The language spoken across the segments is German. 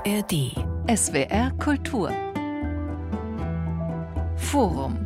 ARD. SWR Kultur. Forum.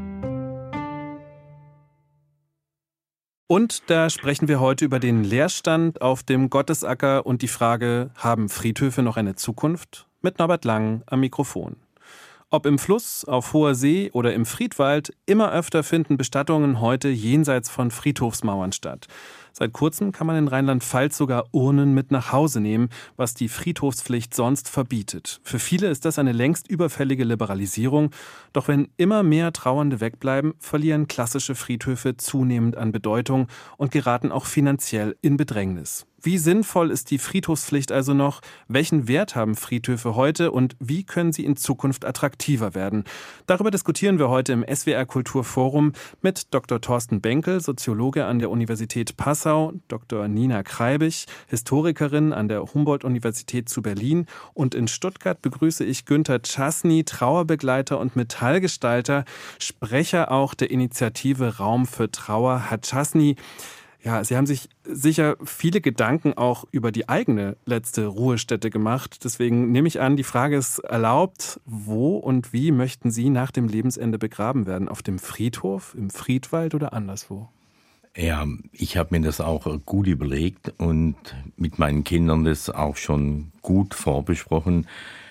Und da sprechen wir heute über den Leerstand auf dem Gottesacker und die Frage, haben Friedhöfe noch eine Zukunft? Mit Norbert Lang am Mikrofon. Ob im Fluss, auf hoher See oder im Friedwald, immer öfter finden Bestattungen heute jenseits von Friedhofsmauern statt. Seit kurzem kann man in Rheinland-Pfalz sogar Urnen mit nach Hause nehmen, was die Friedhofspflicht sonst verbietet. Für viele ist das eine längst überfällige Liberalisierung. Doch wenn immer mehr Trauernde wegbleiben, verlieren klassische Friedhöfe zunehmend an Bedeutung und geraten auch finanziell in Bedrängnis. Wie sinnvoll ist die Friedhofspflicht also noch? Welchen Wert haben Friedhöfe heute und wie können sie in Zukunft attraktiver werden? Darüber diskutieren wir heute im SWR Kulturforum mit Dr. Thorsten Benkel, Soziologe an der Universität Passau, Dr. Nina Kreibich, Historikerin an der Humboldt-Universität zu Berlin, und in Stuttgart begrüße ich Günther Czasny, Trauerbegleiter und Metallgestalter, Sprecher auch der Initiative Raum für Trauer. Herr Czasny, ja, Sie haben sich sicher viele Gedanken auch über die eigene letzte Ruhestätte gemacht. Deswegen nehme ich an, die Frage ist erlaubt: Wo und wie möchten Sie nach dem Lebensende begraben werden? Auf dem Friedhof, im Friedwald oder anderswo? Ja, ich habe mir das auch gut überlegt und mit meinen Kindern das auch schon gut vorbesprochen.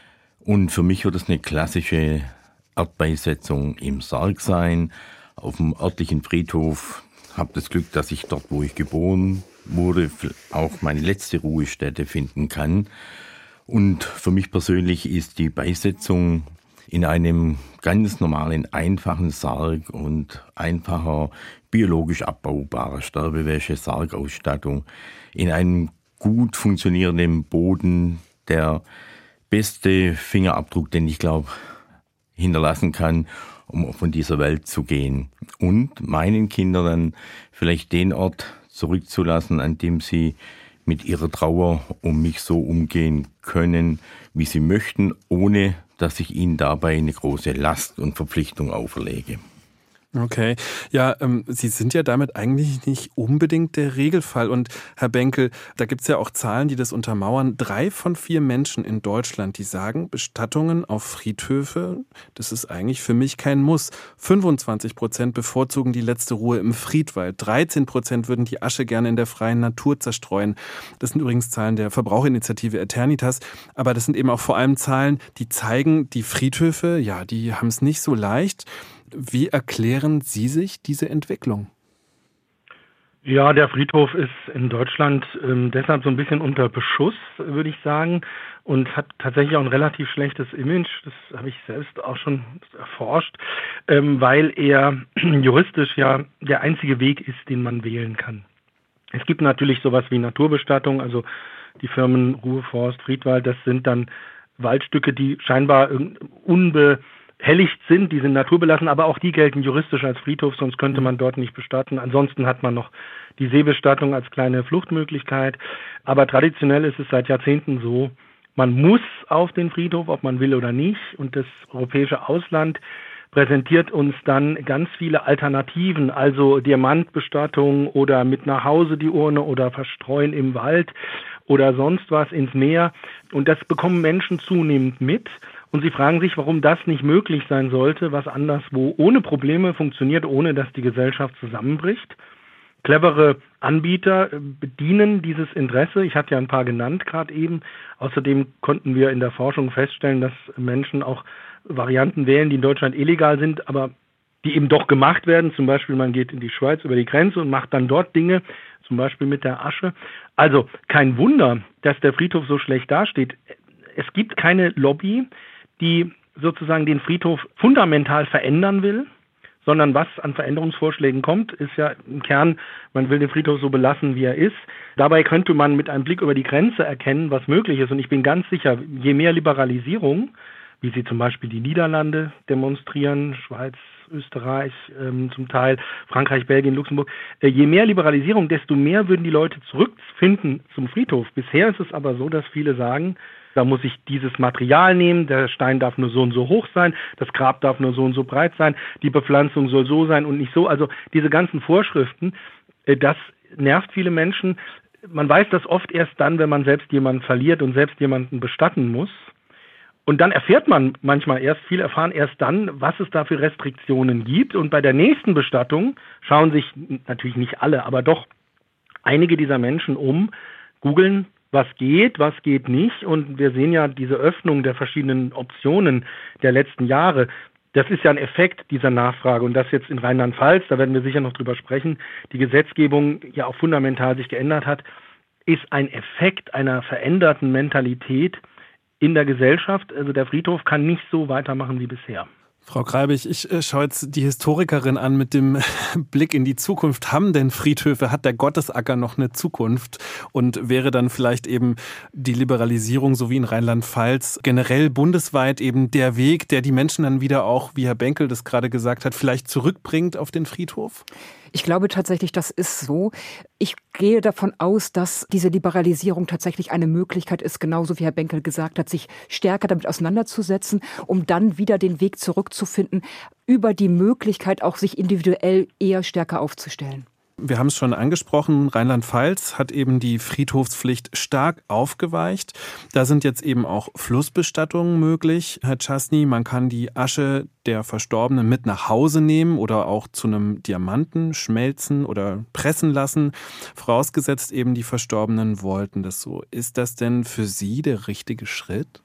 Und für mich wird es eine klassische Erdbeisetzung im Sarg sein, auf dem örtlichen Friedhof. Habe das Glück, dass ich dort, wo ich geboren wurde, auch meine letzte Ruhestätte finden kann. Und für mich persönlich ist die Beisetzung in einem ganz normalen, einfachen Sarg und einfacher, biologisch abbaubarer Sterbewäsche, Sargausstattung, in einem gut funktionierenden Boden der beste Fingerabdruck, den ich glaube, hinterlassen kann, um von dieser Welt zu gehen. Und meinen Kindern dann vielleicht den Ort zurückzulassen, an dem sie mit ihrer Trauer um mich so umgehen können, wie sie möchten, ohne dass ich ihnen dabei eine große Last und Verpflichtung auferlege. Okay, ja, Sie sind ja damit eigentlich nicht unbedingt der Regelfall. Und Herr Benkel, da gibt's ja auch Zahlen, die das untermauern. 3 von 4 Menschen in Deutschland, die sagen, Bestattungen auf Friedhöfe, das ist eigentlich für mich kein Muss. 25% bevorzugen die letzte Ruhe im Friedwald. 13% würden die Asche gerne in der freien Natur zerstreuen. Das sind übrigens Zahlen der Verbraucherinitiative Eternitas. Aber das sind eben auch vor allem Zahlen, die zeigen, die Friedhöfe, ja, die haben es nicht so leicht. Wie erklären Sie sich diese Entwicklung? Ja, der Friedhof ist in Deutschland deshalb so ein bisschen unter Beschuss, würde ich sagen, und hat tatsächlich auch ein relativ schlechtes Image. Das habe ich selbst auch schon erforscht, weil er juristisch ja der einzige Weg ist, den man wählen kann. Es gibt natürlich sowas wie Naturbestattung, also die Firmen Ruhe, Forst, Friedwald, das sind dann Waldstücke, die scheinbar unbehelligt sind, die sind naturbelassen, aber auch die gelten juristisch als Friedhof, sonst könnte man dort nicht bestatten. Ansonsten hat man noch die Seebestattung als kleine Fluchtmöglichkeit. Aber traditionell ist es seit Jahrzehnten so, man muss auf den Friedhof, ob man will oder nicht. Und das europäische Ausland präsentiert uns dann ganz viele Alternativen, also Diamantbestattung oder mit nach Hause die Urne oder verstreuen im Wald oder sonst was ins Meer. Und das bekommen Menschen zunehmend mit. Und sie fragen sich, warum das nicht möglich sein sollte, was anderswo ohne Probleme funktioniert, ohne dass die Gesellschaft zusammenbricht. Clevere Anbieter bedienen dieses Interesse. Ich hatte ja ein paar genannt gerade eben. Außerdem konnten wir in der Forschung feststellen, dass Menschen auch Varianten wählen, die in Deutschland illegal sind, aber die eben doch gemacht werden. Zum Beispiel, man geht in die Schweiz über die Grenze und macht dann dort Dinge, zum Beispiel mit der Asche. Also kein Wunder, dass der Friedhof so schlecht dasteht. Es gibt keine Lobby, die sozusagen den Friedhof fundamental verändern will, sondern was an Veränderungsvorschlägen kommt, ist ja im Kern, man will den Friedhof so belassen, wie er ist. Dabei könnte man mit einem Blick über die Grenze erkennen, was möglich ist. Und ich bin ganz sicher, je mehr Liberalisierung, wie sie zum Beispiel die Niederlande demonstrieren, Schweiz, Österreich zum Teil, Frankreich, Belgien, Luxemburg, je mehr Liberalisierung, desto mehr würden die Leute zurückfinden zum Friedhof. Bisher ist es aber so, dass viele sagen, da muss ich dieses Material nehmen, der Stein darf nur so und so hoch sein, das Grab darf nur so und so breit sein, die Bepflanzung soll so sein und nicht so. Also diese ganzen Vorschriften, das nervt viele Menschen. man weiß das oft erst dann, wenn man selbst jemanden verliert und selbst jemanden bestatten muss. Und dann erfährt man manchmal viele erfahren erst dann, was es da für Restriktionen gibt. Und bei der nächsten Bestattung schauen sich natürlich nicht alle, aber doch einige dieser Menschen googeln, was geht nicht. Und wir sehen ja diese Öffnung der verschiedenen Optionen der letzten Jahre. Das ist ja ein Effekt dieser Nachfrage. Und das jetzt in Rheinland-Pfalz, da werden wir sicher noch drüber sprechen, die Gesetzgebung ja auch fundamental sich geändert hat, ist ein Effekt einer veränderten Mentalität in der Gesellschaft. Also der Friedhof kann nicht so weitermachen wie bisher. Frau Kreibich, ich schaue jetzt die Historikerin an mit dem Blick in die Zukunft. Haben denn Friedhöfe, hat der Gottesacker noch eine Zukunft? Und wäre dann vielleicht eben die Liberalisierung, so wie in Rheinland-Pfalz, generell bundesweit eben der Weg, der die Menschen dann wieder auch, wie Herr Benkel das gerade gesagt hat, vielleicht zurückbringt auf den Friedhof? Ich glaube tatsächlich, das ist so. Ich gehe davon aus, dass diese Liberalisierung tatsächlich eine Möglichkeit ist, genauso wie Herr Benkel gesagt hat, sich stärker damit auseinanderzusetzen, um dann wieder den Weg zurückzufinden, über die Möglichkeit auch sich individuell eher stärker aufzustellen. Wir haben es schon angesprochen, Rheinland-Pfalz hat eben die Friedhofspflicht stark aufgeweicht. Da sind jetzt eben auch Flussbestattungen möglich. Herr Czasny, man kann die Asche der Verstorbenen mit nach Hause nehmen oder auch zu einem Diamanten schmelzen oder pressen lassen. Vorausgesetzt eben, die Verstorbenen wollten das so. Ist das denn für Sie der richtige Schritt?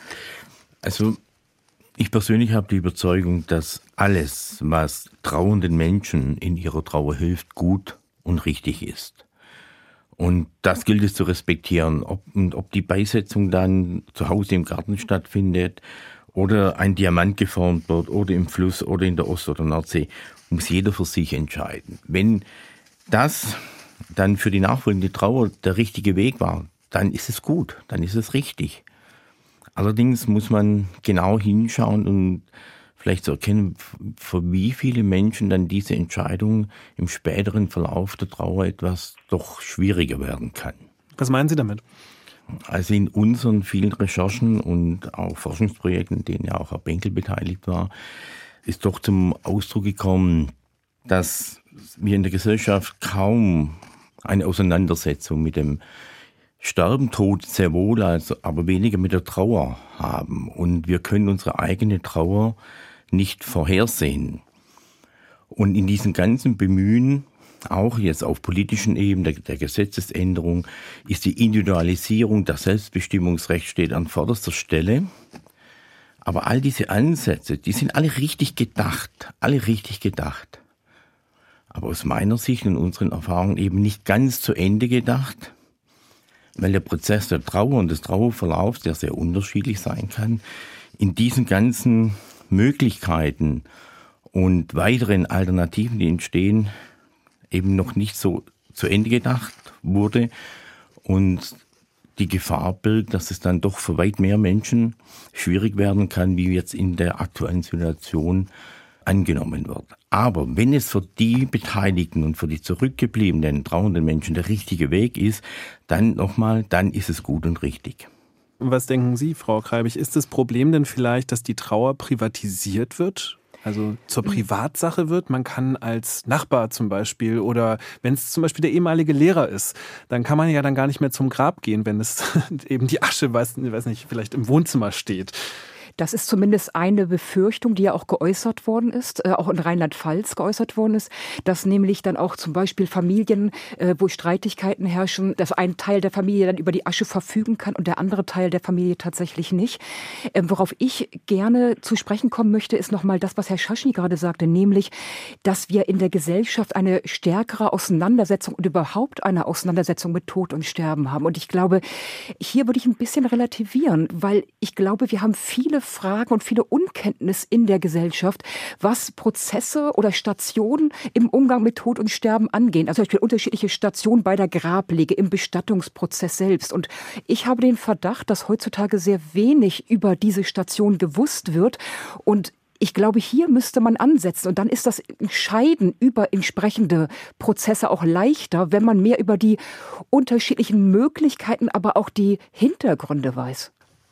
Also ich persönlich habe die Überzeugung, dass alles, was trauernden Menschen in ihrer Trauer hilft, gut und richtig ist. Und das gilt es zu respektieren. Ob die Beisetzung dann zu Hause im Garten stattfindet oder ein Diamant geformt wird oder im Fluss oder in der Ost- oder Nordsee, muss jeder für sich entscheiden. Wenn das dann für die nachfolgende Trauer der richtige Weg war, dann ist es gut, dann ist es richtig. Allerdings muss man genau hinschauen und vielleicht so erkennen, für wie viele Menschen dann diese Entscheidung im späteren Verlauf der Trauer etwas doch schwieriger werden kann. Was meinen Sie damit? Also in unseren vielen Recherchen und auch Forschungsprojekten, in denen ja auch Herr Benkel beteiligt war, ist doch zum Ausdruck gekommen, dass wir in der Gesellschaft kaum eine Auseinandersetzung mit dem Sterben, Tod sehr wohl, aber weniger mit der Trauer haben. Und wir können unsere eigene Trauer nicht vorhersehen. Und in diesem ganzen Bemühen, auch jetzt auf politischen Ebene der Gesetzesänderung, ist die Individualisierung, das Selbstbestimmungsrecht steht an vorderster Stelle. Aber all diese Ansätze, die sind alle richtig gedacht. Aber aus meiner Sicht und unseren Erfahrungen eben nicht ganz zu Ende gedacht. Weil der Prozess der Trauer und des Trauerverlaufs, der sehr unterschiedlich sein kann, in diesen ganzen Möglichkeiten und weiteren Alternativen, die entstehen, eben noch nicht so zu Ende gedacht wurde und die Gefahr birgt, dass es dann doch für weit mehr Menschen schwierig werden kann, wie jetzt in der aktuellen Situation angenommen wird. Aber wenn es für die Beteiligten und für die zurückgebliebenen, trauernden Menschen der richtige Weg ist, dann ist es gut und richtig. Was denken Sie, Frau Kreibich? Ist das Problem denn vielleicht, dass die Trauer privatisiert wird? Also zur Privatsache wird? Man kann als Nachbar zum Beispiel oder wenn es zum Beispiel der ehemalige Lehrer ist, dann kann man ja dann gar nicht mehr zum Grab gehen, wenn es eben die Asche, weiß nicht, vielleicht im Wohnzimmer steht. Das ist zumindest eine Befürchtung, die ja auch geäußert worden ist, auch in Rheinland-Pfalz geäußert worden ist, dass nämlich dann auch zum Beispiel Familien, wo Streitigkeiten herrschen, dass ein Teil der Familie dann über die Asche verfügen kann und der andere Teil der Familie tatsächlich nicht. Worauf ich gerne zu sprechen kommen möchte, ist nochmal das, was Herr Czasny gerade sagte, nämlich, dass wir in der Gesellschaft eine stärkere Auseinandersetzung und überhaupt eine Auseinandersetzung mit Tod und Sterben haben. Und ich glaube, hier würde ich ein bisschen relativieren, weil ich glaube, wir haben viele Fragen und viele Unkenntnis in der Gesellschaft, was Prozesse oder Stationen im Umgang mit Tod und Sterben angehen. Also zum Beispiel unterschiedliche Stationen bei der Grablege, im Bestattungsprozess selbst. Und ich habe den Verdacht, dass heutzutage sehr wenig über diese Station gewusst wird. Und ich glaube, hier müsste man ansetzen. Und dann ist das Entscheiden über entsprechende Prozesse auch leichter, wenn man mehr über die unterschiedlichen Möglichkeiten, aber auch die Hintergründe weiß.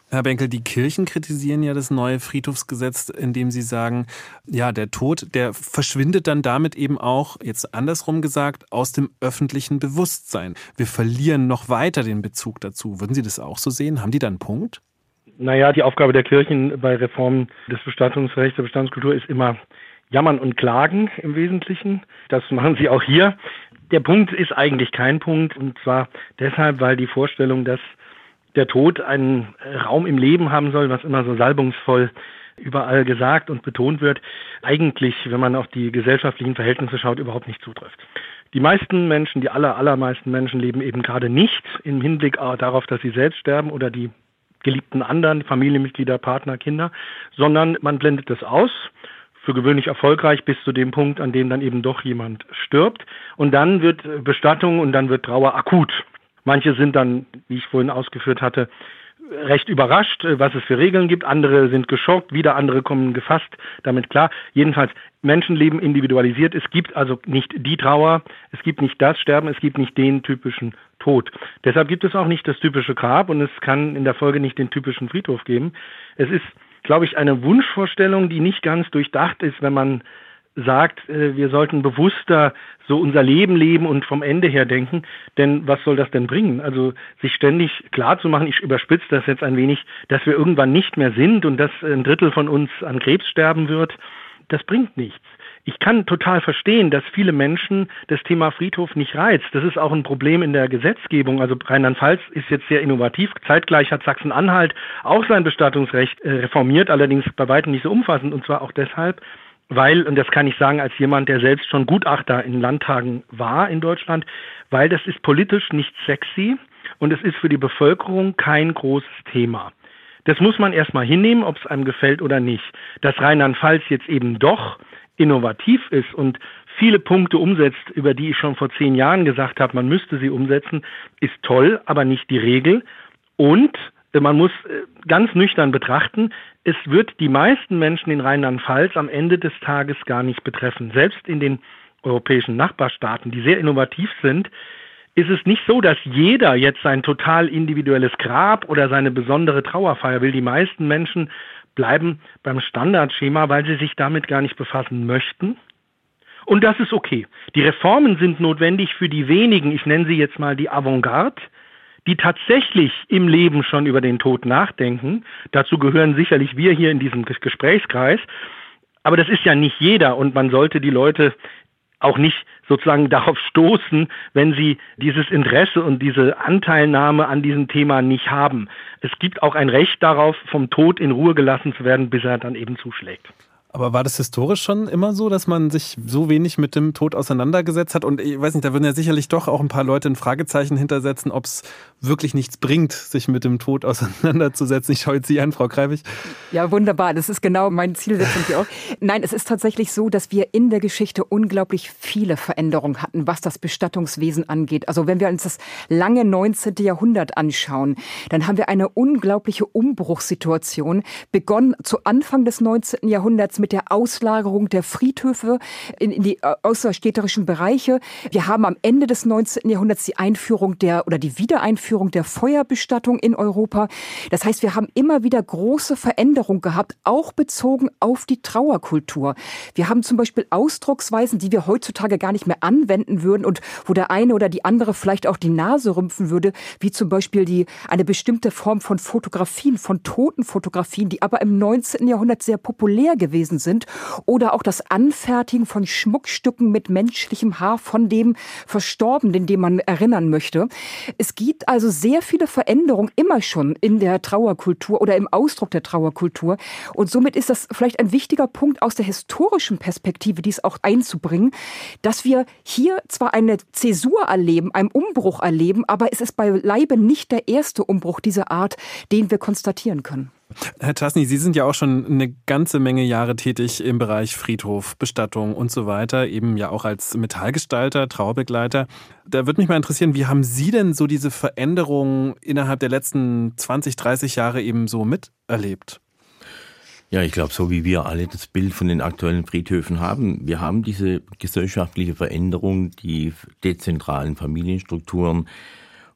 Herr Benkel, die Kirchen kritisieren ja das neue Friedhofsgesetz, indem sie sagen, ja, der Tod, der verschwindet dann damit eben auch, jetzt andersrum gesagt, aus dem öffentlichen Bewusstsein. Wir verlieren noch weiter den Bezug dazu. Würden Sie das auch so sehen? Haben die da einen Punkt? Naja, die Aufgabe der Kirchen bei Reformen des Bestattungsrechts, der Bestattungskultur ist immer Jammern und Klagen im Wesentlichen. Das machen sie auch hier. Der Punkt ist eigentlich kein Punkt, und zwar deshalb, weil die Vorstellung, dass der Tod einen Raum im Leben haben soll, was immer so salbungsvoll überall gesagt und betont wird, eigentlich, wenn man auf die gesellschaftlichen Verhältnisse schaut, überhaupt nicht zutrifft. Die meisten Menschen, die allermeisten Menschen leben eben gerade nicht im Hinblick darauf, dass sie selbst sterben oder die geliebten anderen, Familienmitglieder, Partner, Kinder, sondern man blendet das aus, für gewöhnlich erfolgreich bis zu dem Punkt, an dem dann eben doch jemand stirbt. Und dann wird Bestattung und dann wird Trauer akut. Manche sind dann, wie ich vorhin ausgeführt hatte, recht überrascht, was es für Regeln gibt. Andere sind geschockt, wieder andere kommen gefasst damit klar. Jedenfalls, Menschenleben individualisiert. Es gibt also nicht die Trauer, es gibt nicht das Sterben, es gibt nicht den typischen Tod. Deshalb gibt es auch nicht das typische Grab und es kann in der Folge nicht den typischen Friedhof geben. Es ist, glaube ich, eine Wunschvorstellung, die nicht ganz durchdacht ist, wenn man sagt, wir sollten bewusster so unser Leben leben und vom Ende her denken. Denn was soll das denn bringen? Also sich ständig klar zu machen, ich überspitze das jetzt ein wenig, dass wir irgendwann nicht mehr sind und dass ein Drittel von uns an Krebs sterben wird, das bringt nichts. Ich kann total verstehen, dass viele Menschen das Thema Friedhof nicht reizt. Das ist auch ein Problem in der Gesetzgebung. Also Rheinland-Pfalz ist jetzt sehr innovativ. Zeitgleich hat Sachsen-Anhalt auch sein Bestattungsrecht reformiert, allerdings bei weitem nicht so umfassend. Und zwar auch deshalb, weil, und das kann ich sagen als jemand, der selbst schon Gutachter in Landtagen war in Deutschland, weil das ist politisch nicht sexy und es ist für die Bevölkerung kein großes Thema. Das muss man erstmal hinnehmen, ob es einem gefällt oder nicht. Dass Rheinland-Pfalz jetzt eben doch innovativ ist und viele Punkte umsetzt, über die ich schon vor 10 Jahren gesagt habe, man müsste sie umsetzen, ist toll, aber nicht die Regel. Und man muss ganz nüchtern betrachten, es wird die meisten Menschen in Rheinland-Pfalz am Ende des Tages gar nicht betreffen. Selbst in den europäischen Nachbarstaaten, die sehr innovativ sind, ist es nicht so, dass jeder jetzt sein total individuelles Grab oder seine besondere Trauerfeier will. Die meisten Menschen bleiben beim Standardschema, weil sie sich damit gar nicht befassen möchten. Und das ist okay. Die Reformen sind notwendig für die wenigen, ich nenne sie jetzt mal die Avantgarde, die tatsächlich im Leben schon über den Tod nachdenken. Dazu gehören sicherlich wir hier in diesem Gesprächskreis. Aber das ist ja nicht jeder und man sollte die Leute auch nicht sozusagen darauf stoßen, wenn sie dieses Interesse und diese Anteilnahme an diesem Thema nicht haben. Es gibt auch ein Recht darauf, vom Tod in Ruhe gelassen zu werden, bis er dann eben zuschlägt. Aber war das historisch schon immer so, dass man sich so wenig mit dem Tod auseinandergesetzt hat? Und ich weiß nicht, da würden ja sicherlich doch auch ein paar Leute ein Fragezeichen hintersetzen, ob es wirklich nichts bringt, sich mit dem Tod auseinanderzusetzen. Ich schaue jetzt Sie an, Frau Kreivich. Ja, wunderbar. Das ist genau mein Zielsetzung hier auch. Nein, es ist tatsächlich so, dass wir in der Geschichte unglaublich viele Veränderungen hatten, was das Bestattungswesen angeht. Also wenn wir uns das lange 19. Jahrhundert anschauen, dann haben wir eine unglaubliche Umbruchssituation, begonnen zu Anfang des 19. Jahrhunderts mit der Auslagerung der Friedhöfe in die außerstädterischen Bereiche. Wir haben am Ende des 19. Jahrhunderts die Wiedereinführung der Feuerbestattung in Europa. Das heißt, wir haben immer wieder große Veränderungen gehabt, auch bezogen auf die Trauerkultur. Wir haben zum Beispiel Ausdrucksweisen, die wir heutzutage gar nicht mehr anwenden würden und wo der eine oder die andere vielleicht auch die Nase rümpfen würde, wie zum Beispiel eine bestimmte Form von Fotografien, von Totenfotografien, die aber im 19. Jahrhundert sehr populär gewesen sind, oder auch das Anfertigen von Schmuckstücken mit menschlichem Haar von dem Verstorbenen, den man erinnern möchte. Es gibt also sehr viele Veränderungen immer schon in der Trauerkultur oder im Ausdruck der Trauerkultur, und somit ist das vielleicht ein wichtiger Punkt aus der historischen Perspektive, dies auch einzubringen, dass wir hier zwar eine Zäsur erleben, einen Umbruch erleben, aber es ist beileibe nicht der erste Umbruch dieser Art, den wir konstatieren können. Herr Tasny, Sie sind ja auch schon eine ganze Menge Jahre tätig im Bereich Friedhof, Bestattung und so weiter, eben ja auch als Metallgestalter, Trauerbegleiter. Da würde mich mal interessieren, wie haben Sie denn so diese Veränderungen innerhalb der letzten 20, 30 Jahre eben so miterlebt? Ja, ich glaube, so wie wir alle das Bild von den aktuellen Friedhöfen haben, wir haben diese gesellschaftliche Veränderung, die dezentralen Familienstrukturen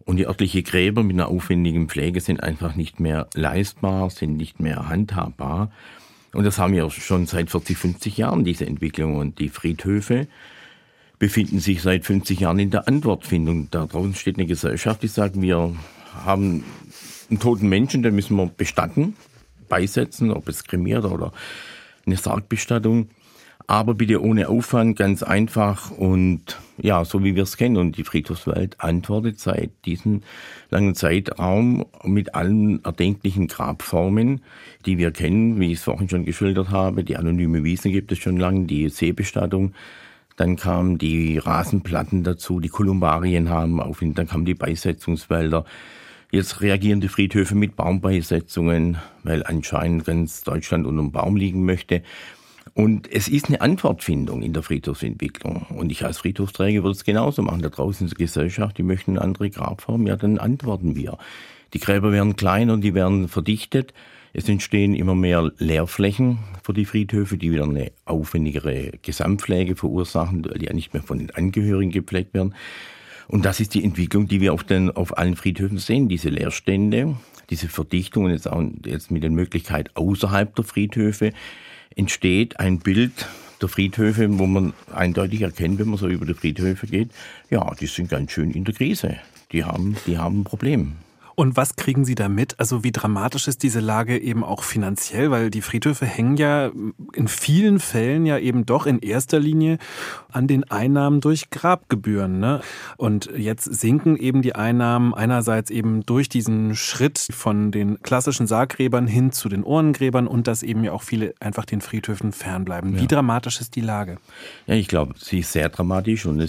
Und die örtlichen Gräber mit einer aufwendigen Pflege sind einfach nicht mehr leistbar, sind nicht mehr handhabbar. Und das haben wir schon seit 40, 50 Jahren, diese Entwicklung. Und die Friedhöfe befinden sich seit 50 Jahren in der Antwortfindung. Da draußen steht eine Gesellschaft, die sagt, wir haben einen toten Menschen, den müssen wir bestatten, beisetzen, ob es kremiert oder eine Sargbestattung. Aber bitte ohne Aufwand, ganz einfach und ja, so wie wir es kennen. Und die Friedhofswelt antwortet seit diesem langen Zeitraum mit allen erdenklichen Grabformen, die wir kennen, wie ich es vorhin schon geschildert habe. Die anonyme Wiese gibt es schon lange, die Seebestattung. Dann kamen die Rasenplatten dazu, die Kolumbarien haben auf, dann kamen die Beisetzungswälder. Jetzt reagieren die Friedhöfe mit Baumbeisetzungen, weil anscheinend ganz Deutschland unter dem Baum liegen möchte. Und es ist eine Antwortfindung in der Friedhofsentwicklung. Und ich als Friedhofsträger würde es genauso machen. Da draußen ist die Gesellschaft, die möchten eine andere Grabform, ja, dann antworten wir. Die Gräber werden kleiner und die werden verdichtet. Es entstehen immer mehr Leerflächen für die Friedhöfe, die wieder eine aufwendigere Gesamtpflege verursachen, weil die ja nicht mehr von den Angehörigen gepflegt werden. Und das ist die Entwicklung, die wir auf allen Friedhöfen sehen, diese Leerstände, diese Verdichtung und jetzt mit der Möglichkeit außerhalb der Friedhöfe entsteht ein Bild der Friedhöfe, wo man eindeutig erkennt, wenn man so über die Friedhöfe geht, ja, die sind ganz schön in der Krise. Die haben ein Problem. Und was kriegen Sie da mit? Also wie dramatisch ist diese Lage eben auch finanziell? Weil die Friedhöfe hängen ja in vielen Fällen ja eben doch in erster Linie an den Einnahmen durch Grabgebühren, ne? Und jetzt sinken eben die Einnahmen einerseits eben durch diesen Schritt von den klassischen Sarggräbern hin zu den Urnengräbern und dass eben ja auch viele einfach den Friedhöfen fernbleiben. Wie dramatisch ist die Lage? Ja, ich glaube, sie ist sehr dramatisch und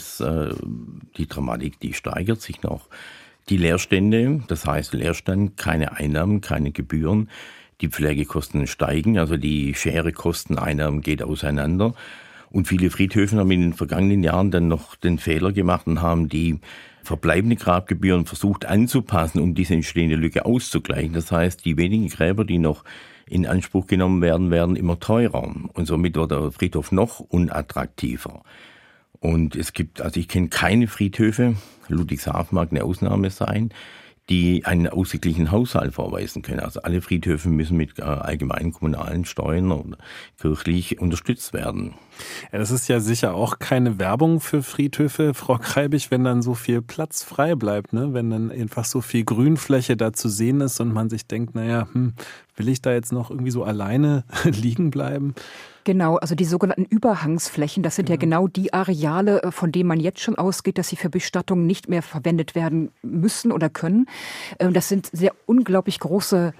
die Dramatik, die steigert sich noch. Die Leerstände, das heißt Leerstand, keine Einnahmen, keine Gebühren. Die Pflegekosten steigen, also die Schere Kosten-Einnahmen geht auseinander. Und viele Friedhöfe haben in den vergangenen Jahren dann noch den Fehler gemacht und haben die verbleibende Grabgebühren versucht anzupassen, um diese entstehende Lücke auszugleichen. Das heißt, die wenigen Gräber, die noch in Anspruch genommen werden, werden immer teurer. Und somit wird der Friedhof noch unattraktiver. Und ich kenne keine Friedhöfe, Ludwigshafen mag eine Ausnahme sein, die einen ausgeglichenen Haushalt vorweisen können. Also alle Friedhöfe müssen mit allgemeinen kommunalen Steuern oder kirchlich unterstützt werden. Ja, das ist ja sicher auch keine Werbung für Friedhöfe, Frau Kreibich, wenn dann so viel Platz frei bleibt, ne? Wenn dann einfach so viel Grünfläche da zu sehen ist und man sich denkt, will ich da jetzt noch irgendwie so alleine liegen bleiben? Genau, also die sogenannten Überhangsflächen, das sind ja genau die Areale, von denen man jetzt schon ausgeht, dass sie für Bestattungen nicht mehr verwendet werden müssen oder können. Das sind sehr unglaublich große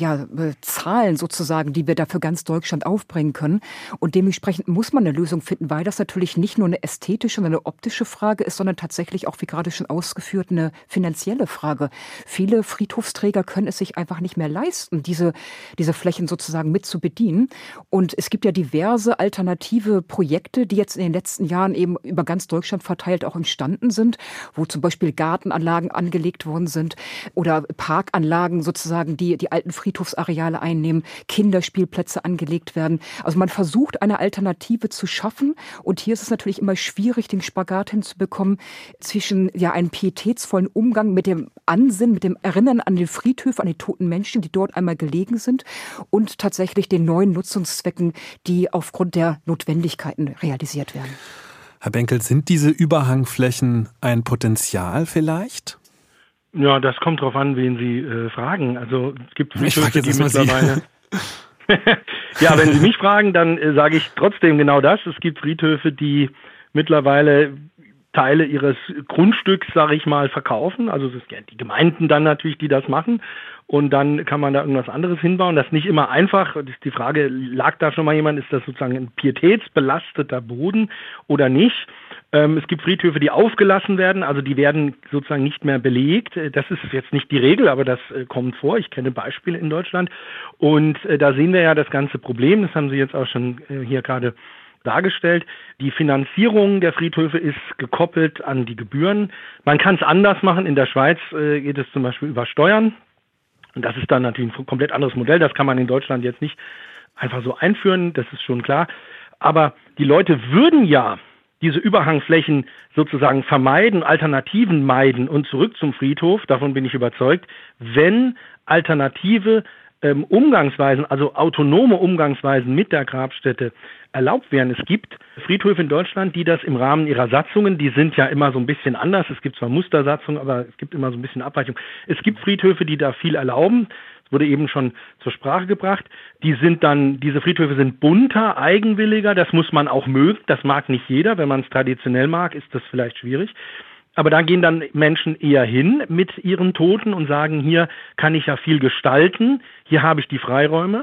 Zahlen sozusagen, die wir da für ganz Deutschland aufbringen können. Und dementsprechend muss man eine Lösung finden, weil das natürlich nicht nur eine ästhetische und eine optische Frage ist, sondern tatsächlich auch, wie gerade schon ausgeführt, eine finanzielle Frage. Viele Friedhofsträger können es sich einfach nicht mehr leisten, diese Flächen sozusagen mit zu bedienen. Und es gibt ja diverse alternative Projekte, die jetzt in den letzten Jahren eben über ganz Deutschland verteilt auch entstanden sind, wo zum Beispiel Gartenanlagen angelegt worden sind oder Parkanlagen sozusagen, die alten Friedhofsareale einnehmen, Kinderspielplätze angelegt werden. Also man versucht, eine Alternative zu schaffen. Und hier ist es natürlich immer schwierig, den Spagat hinzubekommen zwischen einem pietätsvollen Umgang mit dem Ansinnen, mit dem Erinnern an den Friedhof, an die toten Menschen, die dort einmal gelegen sind, und tatsächlich den neuen Nutzungszwecken, die aufgrund der Notwendigkeiten realisiert werden. Herr Benkel, sind diese Überhangflächen ein Potenzial vielleicht? Ja, das kommt drauf an, wen Sie fragen. Also es gibt Friedhöfe, die mittlerweile... Ja, wenn Sie mich fragen, dann sage ich trotzdem genau das. Es gibt Friedhöfe, die mittlerweile Teile ihres Grundstücks, sage ich mal, verkaufen. Also es ist die Gemeinden dann natürlich, die das machen. Und dann kann man da irgendwas anderes hinbauen. Das ist nicht immer einfach. Das ist die Frage, lag da schon mal jemand, ist das sozusagen ein pietätsbelasteter Boden oder nicht? Es gibt Friedhöfe, die aufgelassen werden, also die werden sozusagen nicht mehr belegt. Das ist jetzt nicht die Regel, aber das kommt vor. Ich kenne Beispiele in Deutschland. Und da sehen wir ja das ganze Problem. Das haben Sie jetzt auch schon hier gerade dargestellt. Die Finanzierung der Friedhöfe ist gekoppelt an die Gebühren. Man kann es anders machen. In der Schweiz geht es zum Beispiel über Steuern. Und das ist dann natürlich ein komplett anderes Modell. Das kann man in Deutschland jetzt nicht einfach so einführen. Das ist schon klar. Aber die Leute würden ja diese Überhangflächen sozusagen vermeiden, Alternativen meiden und zurück zum Friedhof, davon bin ich überzeugt, wenn alternative Umgangsweisen, also autonome Umgangsweisen mit der Grabstätte erlaubt werden. Es gibt Friedhöfe in Deutschland, die das im Rahmen ihrer Satzungen, die sind ja immer so ein bisschen anders, es gibt zwar Mustersatzungen, aber es gibt immer so ein bisschen Abweichung. Es gibt Friedhöfe, die da viel erlauben, das wurde eben schon zur Sprache gebracht. Diese Friedhöfe sind bunter, eigenwilliger, das muss man auch mögen, das mag nicht jeder, wenn man es traditionell mag, ist das vielleicht schwierig. Aber da gehen dann Menschen eher hin mit ihren Toten und sagen, hier kann ich ja viel gestalten, hier habe ich die Freiräume.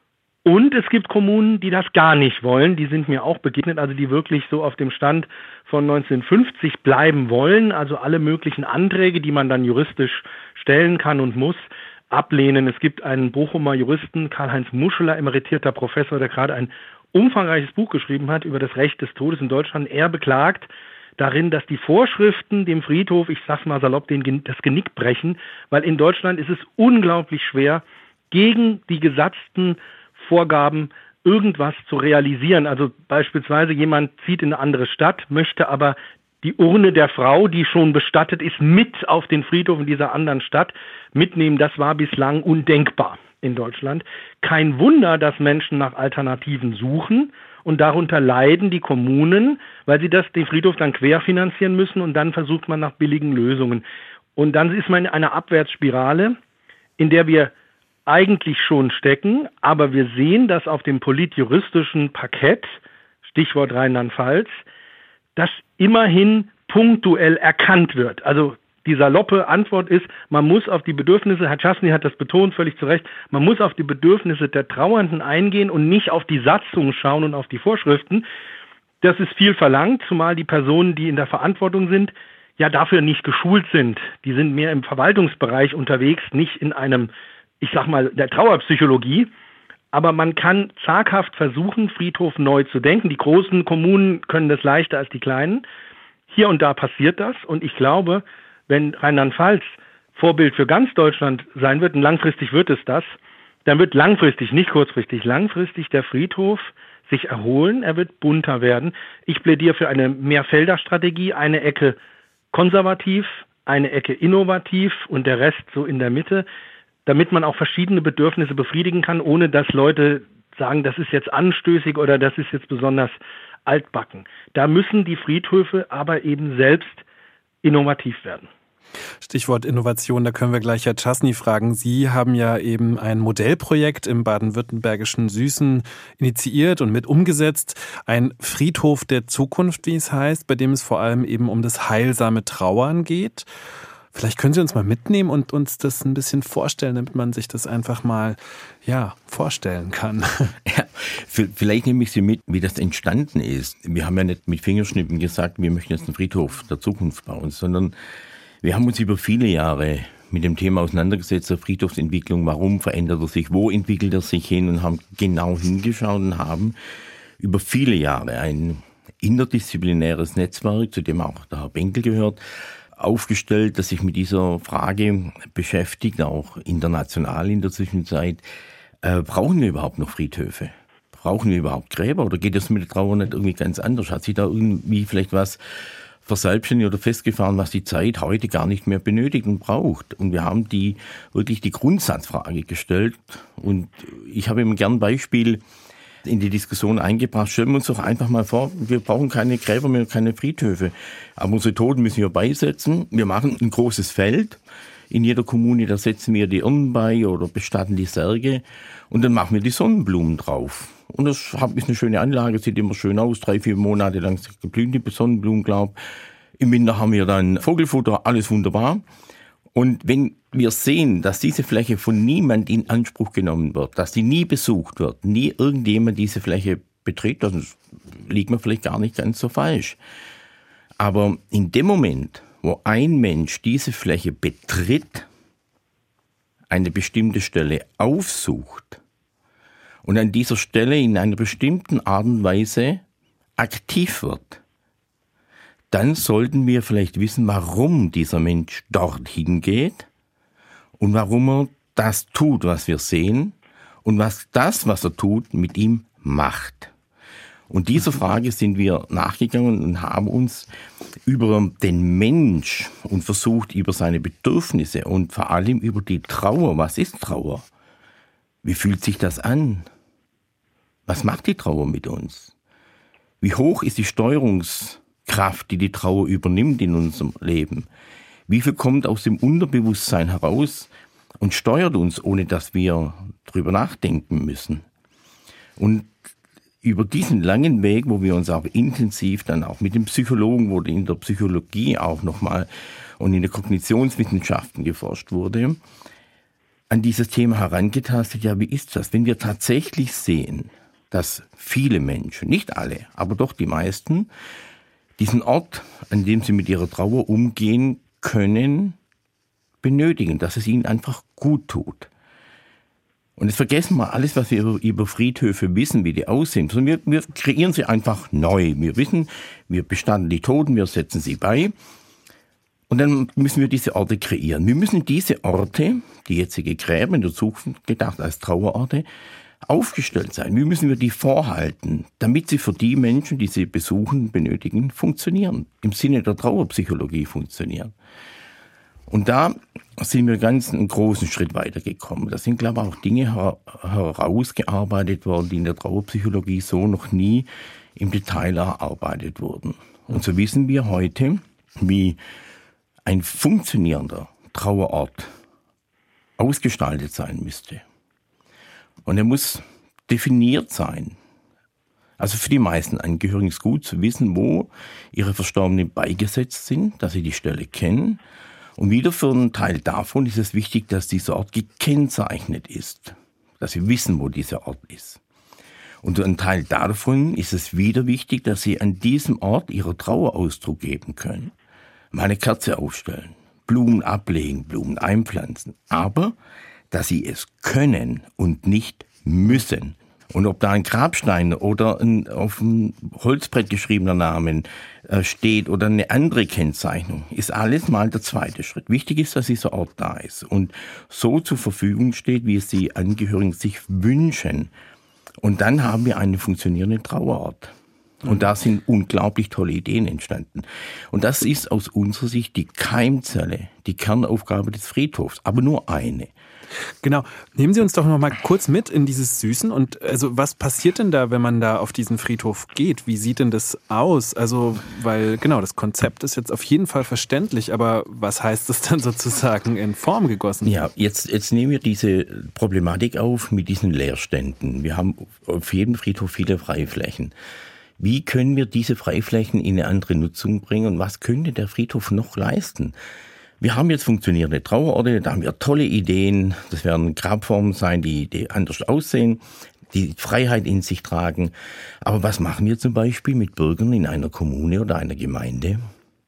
Und es gibt Kommunen, die das gar nicht wollen, die sind mir auch begegnet, also die wirklich so auf dem Stand von 1950 bleiben wollen, also alle möglichen Anträge, die man dann juristisch stellen kann und muss, ablehnen. Es gibt einen Bochumer Juristen, Karl-Heinz Muscheler, emeritierter Professor, der gerade ein umfangreiches Buch geschrieben hat über das Recht des Todes in Deutschland. Er beklagt darin, dass die Vorschriften dem Friedhof, ich sag's mal salopp, das Genick brechen, weil in Deutschland ist es unglaublich schwer, gegen die gesatzten Vorgaben irgendwas zu realisieren. Also beispielsweise jemand zieht in eine andere Stadt, möchte aber die Urne der Frau, die schon bestattet ist, mit auf den Friedhof in dieser anderen Stadt mitnehmen. Das war bislang undenkbar in Deutschland. Kein Wunder, dass Menschen nach Alternativen suchen. Und darunter leiden die Kommunen, weil sie den Friedhof dann querfinanzieren müssen und dann versucht man nach billigen Lösungen. Und dann ist man in einer Abwärtsspirale, in der wir eigentlich schon stecken, aber wir sehen, dass auf dem politjuristischen Parkett, Stichwort Rheinland-Pfalz, das immerhin punktuell erkannt wird. Also die saloppe Antwort ist, man muss auf die Bedürfnisse, Herr Czasny hat das betont, völlig zu Recht, man muss auf die Bedürfnisse der Trauernden eingehen und nicht auf die Satzung schauen und auf die Vorschriften. Das ist viel verlangt, zumal die Personen, die in der Verantwortung sind, ja dafür nicht geschult sind. Die sind mehr im Verwaltungsbereich unterwegs, nicht in einem, ich sag mal, der Trauerpsychologie. Aber man kann zaghaft versuchen, Friedhof neu zu denken. Die großen Kommunen können das leichter als die kleinen. Hier und da passiert das. Und ich glaube, wenn Rheinland-Pfalz Vorbild für ganz Deutschland sein wird, und langfristig wird es das, dann wird langfristig, nicht kurzfristig, langfristig der Friedhof sich erholen, er wird bunter werden. Ich plädiere für eine Mehrfelder-Strategie, eine Ecke konservativ, eine Ecke innovativ und der Rest so in der Mitte, damit man auch verschiedene Bedürfnisse befriedigen kann, ohne dass Leute sagen, das ist jetzt anstößig oder das ist jetzt besonders altbacken. Da müssen die Friedhöfe aber eben selbst innovativ werden. Stichwort Innovation, da können wir gleich Herr Czasny fragen. Sie haben ja eben ein Modellprojekt im baden-württembergischen Süßen initiiert und mit umgesetzt. Ein Friedhof der Zukunft, wie es heißt, bei dem es vor allem eben um das heilsame Trauern geht. Vielleicht können Sie uns mal mitnehmen und uns das ein bisschen vorstellen, damit man sich das einfach mal vorstellen kann. Ja, vielleicht nehme ich Sie mit, wie das entstanden ist. Wir haben ja nicht mit Fingerschnippen gesagt, wir möchten jetzt einen Friedhof der Zukunft bauen, sondern wir haben uns über viele Jahre mit dem Thema auseinandergesetzt, der Friedhofsentwicklung, warum verändert er sich, wo entwickelt er sich hin und haben genau hingeschaut und haben über viele Jahre ein interdisziplinäres Netzwerk, zu dem auch der Herr Benkel gehört, aufgestellt, das sich mit dieser Frage beschäftigt, auch international in der Zwischenzeit. Brauchen wir überhaupt noch Friedhöfe? Brauchen wir überhaupt Gräber? Oder geht das mit der Trauer nicht irgendwie ganz anders? Hat sich da irgendwie vielleicht was verselbstständigt oder festgefahren, was die Zeit heute gar nicht mehr benötigt und braucht? Und wir haben wirklich die Grundsatzfrage gestellt. Und ich habe immer gern ein Beispiel in die Diskussion eingebracht. Stellen wir uns doch einfach mal vor, wir brauchen keine Gräber mehr, keine Friedhöfe. Aber unsere Toten müssen wir beisetzen. Wir machen ein großes Feld. In jeder Kommune, da setzen wir die Urnen bei oder bestatten die Särge. Und dann machen wir die Sonnenblumen drauf. Und das ist eine schöne Anlage, sieht immer schön aus. 3-4 Monate lang blühen die Sonnenblumen, glaube ich. Im Winter haben wir dann Vogelfutter, alles wunderbar. Und wenn wir sehen, dass diese Fläche von niemand in Anspruch genommen wird, dass sie nie besucht wird, nie irgendjemand diese Fläche betritt, dann liegt man vielleicht gar nicht ganz so falsch. Aber in dem Moment, wo ein Mensch diese Fläche betritt, eine bestimmte Stelle aufsucht und an dieser Stelle in einer bestimmten Art und Weise aktiv wird, dann sollten wir vielleicht wissen, warum dieser Mensch dorthin geht und warum er das tut, was wir sehen und was er tut, mit ihm macht. Und dieser Frage sind wir nachgegangen und haben uns über den Mensch und versucht, über seine Bedürfnisse und vor allem über die Trauer. Was ist Trauer? Wie fühlt sich das an? Was macht die Trauer mit uns? Wie hoch ist die Steuerungskraft, die die Trauer übernimmt in unserem Leben? Wie viel kommt aus dem Unterbewusstsein heraus und steuert uns, ohne dass wir drüber nachdenken müssen? Und über diesen langen Weg, wo wir uns auch intensiv dann auch mit dem Psychologen, wo in der Psychologie auch nochmal und in den Kognitionswissenschaften geforscht wurde, an dieses Thema herangetastet, ja, wie ist das, wenn wir tatsächlich sehen, dass viele Menschen, nicht alle, aber doch die meisten, diesen Ort, an dem sie mit ihrer Trauer umgehen können, benötigen, dass es ihnen einfach gut tut. Und jetzt vergessen wir alles, was wir über Friedhöfe wissen, wie die aussehen. Sondern wir kreieren sie einfach neu. Wir wissen, wir bestatten die Toten, wir setzen sie bei. Und dann müssen wir diese Orte kreieren. Wir müssen diese Orte, die jetzige Gräber in der Zukunft gedacht als Trauerorte, aufgestellt sein. Wie müssen wir die vorhalten, damit sie für die Menschen, die sie besuchen, benötigen, funktionieren. Im Sinne der Trauerpsychologie funktionieren. Und da sind wir einen großen Schritt weitergekommen. Da sind, glaube ich, auch Dinge herausgearbeitet worden, die in der Trauerpsychologie so noch nie im Detail erarbeitet wurden. Und so wissen wir heute, wie ein funktionierender Trauerort ausgestaltet sein müsste. Und er muss definiert sein. Also für die meisten Angehörigen ist es gut zu wissen, wo ihre Verstorbenen beigesetzt sind, dass sie die Stelle kennen. Und wieder für einen Teil davon ist es wichtig, dass dieser Ort gekennzeichnet ist, dass sie wissen, wo dieser Ort ist. Und ein Teil davon ist es wieder wichtig, dass sie an diesem Ort ihrer Trauer Ausdruck geben können. Mal eine Kerze aufstellen, Blumen ablegen, Blumen einpflanzen, aber dass sie es können und nicht müssen. Und ob da ein Grabstein oder ein auf dem Holzbrett geschriebener Namen steht oder eine andere Kennzeichnung, ist alles mal der zweite Schritt. Wichtig ist, dass dieser Ort da ist und so zur Verfügung steht, wie es die Angehörigen sich wünschen. Und dann haben wir einen funktionierenden Trauerort. Und da sind unglaublich tolle Ideen entstanden. Und das ist aus unserer Sicht die Keimzelle, die Kernaufgabe des Friedhofs, aber nur eine. Genau. Nehmen Sie uns doch noch mal kurz mit in dieses Süßen. Und also was passiert denn da, wenn man da auf diesen Friedhof geht? Wie sieht denn das aus? Also, weil genau, das Konzept ist jetzt auf jeden Fall verständlich, aber was heißt das dann sozusagen in Form gegossen? Ja, jetzt nehmen wir diese Problematik auf mit diesen Leerständen. Wir haben auf jedem Friedhof viele Freiflächen. Wie können wir diese Freiflächen in eine andere Nutzung bringen und was könnte der Friedhof noch leisten? Wir haben jetzt funktionierende Trauerorte, da haben wir tolle Ideen. Das werden Grabformen sein, die anders aussehen, die Freiheit in sich tragen. Aber was machen wir zum Beispiel mit Bürgern in einer Kommune oder einer Gemeinde,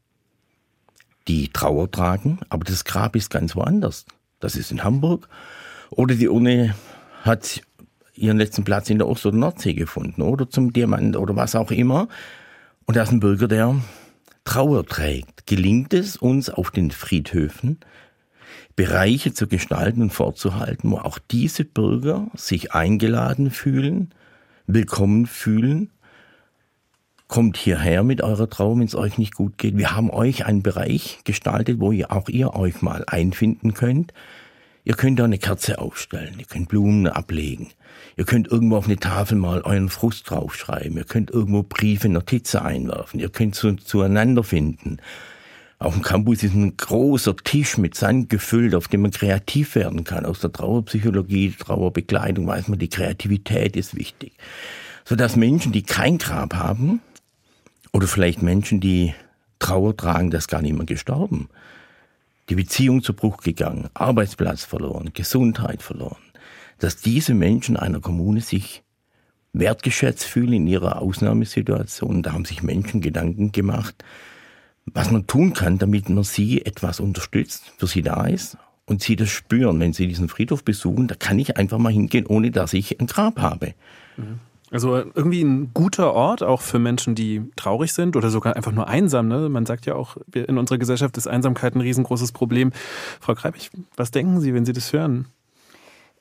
die Trauer tragen, aber das Grab ist ganz woanders? Das ist in Hamburg. Oder die Urne hat ihren letzten Platz in der Ost- oder Nordsee gefunden oder zum Diamant oder was auch immer. Und da ist ein Bürger, der Trauer trägt. Gelingt es uns auf den Friedhöfen, Bereiche zu gestalten und fortzuhalten, wo auch diese Bürger sich eingeladen fühlen, willkommen fühlen? Kommt hierher mit eurer Trauer, wenn es euch nicht gut geht. Wir haben euch einen Bereich gestaltet, wo ihr euch mal einfinden könnt. Ihr könnt da eine Kerze aufstellen, ihr könnt Blumen ablegen, ihr könnt irgendwo auf eine Tafel mal euren Frust draufschreiben, ihr könnt irgendwo Briefe, Notizen einwerfen, ihr könnt zueinander finden. Auf dem Campus ist ein großer Tisch mit Sand gefüllt, auf dem man kreativ werden kann. Aus der Trauerpsychologie, Trauerbegleitung weiß man, die Kreativität ist wichtig. Sodass Menschen, die kein Grab haben, oder vielleicht Menschen, die Trauer tragen, das ist gar nicht mehr gestorben, die Beziehung zu Bruch gegangen, Arbeitsplatz verloren, Gesundheit verloren, dass diese Menschen einer Kommune sich wertgeschätzt fühlen in ihrer Ausnahmesituation. Da haben sich Menschen Gedanken gemacht, was man tun kann, damit man sie etwas unterstützt, für sie da ist und sie das spüren. Wenn sie diesen Friedhof besuchen, da kann ich einfach mal hingehen, ohne dass ich ein Grab habe. Also irgendwie ein guter Ort, auch für Menschen, die traurig sind oder sogar einfach nur einsam. Ne? Man sagt ja auch, in unserer Gesellschaft ist Einsamkeit ein riesengroßes Problem. Frau Kreibich, was denken Sie, wenn Sie das hören?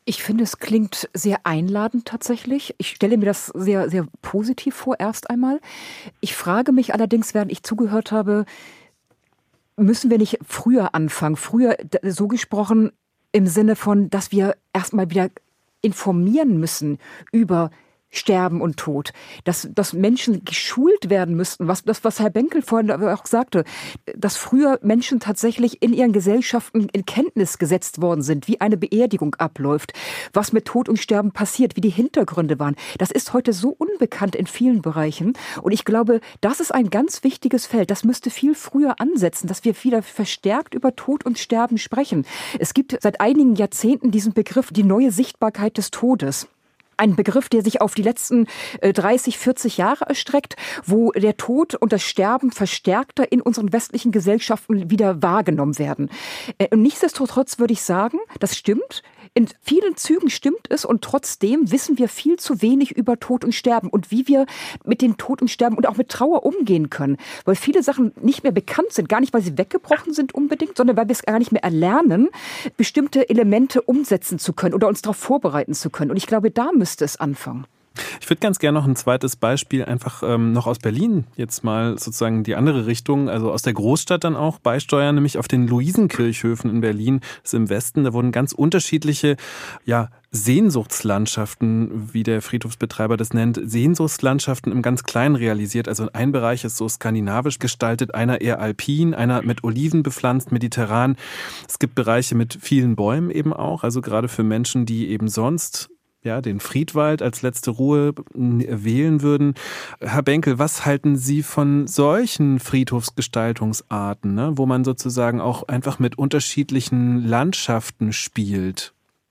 Ich finde, es klingt sehr einladend tatsächlich. Ich stelle mir das sehr, sehr positiv vor, erst einmal. Ich frage mich allerdings, während ich zugehört habe, müssen wir nicht früher anfangen? Früher so gesprochen im Sinne von, dass wir erstmal wieder informieren müssen über Sterben und Tod, dass Menschen geschult werden müssten, was Herr Benkel vorhin auch sagte, dass früher Menschen tatsächlich in ihren Gesellschaften in Kenntnis gesetzt worden sind, wie eine Beerdigung abläuft, was mit Tod und Sterben passiert, wie die Hintergründe waren. Das ist heute so unbekannt in vielen Bereichen und ich glaube, das ist ein ganz wichtiges Feld. Das müsste viel früher ansetzen, dass wir wieder verstärkt über Tod und Sterben sprechen. Es gibt seit einigen Jahrzehnten diesen Begriff, die neue Sichtbarkeit des Todes. Ein Begriff, der sich auf die letzten 30, 40 Jahre erstreckt, wo der Tod und das Sterben verstärkter in unseren westlichen Gesellschaften wieder wahrgenommen werden. Nichtsdestotrotz würde ich sagen, das stimmt. In vielen Zügen stimmt es und trotzdem wissen wir viel zu wenig über Tod und Sterben und wie wir mit dem Tod und Sterben und auch mit Trauer umgehen können. Weil viele Sachen nicht mehr bekannt sind, gar nicht, weil sie weggebrochen sind unbedingt, sondern weil wir es gar nicht mehr erlernen, bestimmte Elemente umsetzen zu können oder uns darauf vorbereiten zu können. Und ich glaube, da müsste es anfangen. Ich würde ganz gerne noch ein zweites Beispiel einfach noch aus Berlin jetzt mal sozusagen die andere Richtung, also aus der Großstadt dann auch beisteuern, nämlich auf den Luisenkirchhöfen in Berlin, das ist im Westen. Da wurden ganz unterschiedliche Sehnsuchtslandschaften, wie der Friedhofsbetreiber das nennt, Sehnsuchtslandschaften im ganz Kleinen realisiert. Also ein Bereich ist so skandinavisch gestaltet, einer eher alpin, einer mit Oliven bepflanzt, mediterran. Es gibt Bereiche mit vielen Bäumen eben auch, also gerade für Menschen, die eben sonst den Friedwald als letzte Ruhe wählen würden. Herr Benkel, was halten Sie von solchen Friedhofsgestaltungsarten, ne, wo man sozusagen auch einfach mit unterschiedlichen Landschaften spielt?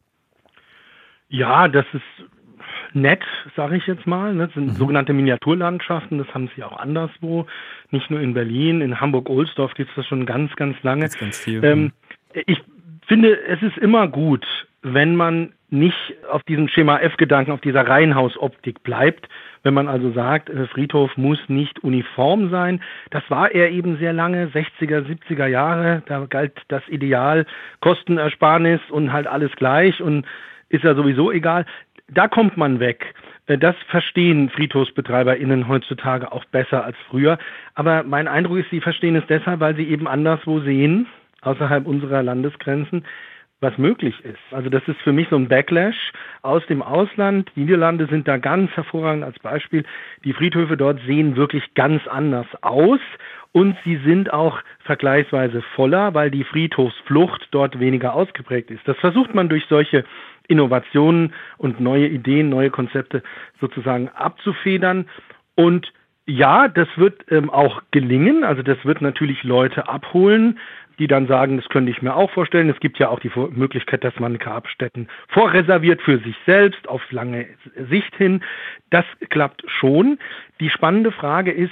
Ja, das ist nett, sage ich jetzt mal. Das sind sogenannte Miniaturlandschaften, das haben Sie auch anderswo. Nicht nur in Berlin, in Hamburg-Ohlsdorf gibt es das schon ganz, ganz lange. Ganz viel. Ich finde, es ist immer gut, wenn man nicht auf diesem Schema F-Gedanken, auf dieser Reihenhausoptik bleibt, wenn man also sagt, Friedhof muss nicht uniform sein. Das war er eben sehr lange, 60er, 70er Jahre, da galt das Ideal Kostenersparnis und halt alles gleich und ist ja sowieso egal. Da kommt man weg. Das verstehen FriedhofsbetreiberInnen heutzutage auch besser als früher. Aber mein Eindruck ist, sie verstehen es deshalb, weil sie eben anderswo sehen, außerhalb unserer Landesgrenzen, was möglich ist. Also das ist für mich so ein Backlash aus dem Ausland. Die Niederlande sind da ganz hervorragend als Beispiel. Die Friedhöfe dort sehen wirklich ganz anders aus und sie sind auch vergleichsweise voller, weil die Friedhofsflucht dort weniger ausgeprägt ist. Das versucht man durch solche Innovationen und neue Ideen, neue Konzepte sozusagen abzufedern. Und ja, das wird auch gelingen. Also das wird natürlich Leute abholen, die dann sagen, das könnte ich mir auch vorstellen. Es gibt ja auch die Möglichkeit, dass man Grabstätten vorreserviert für sich selbst auf lange Sicht hin. Das klappt schon. Die spannende Frage ist,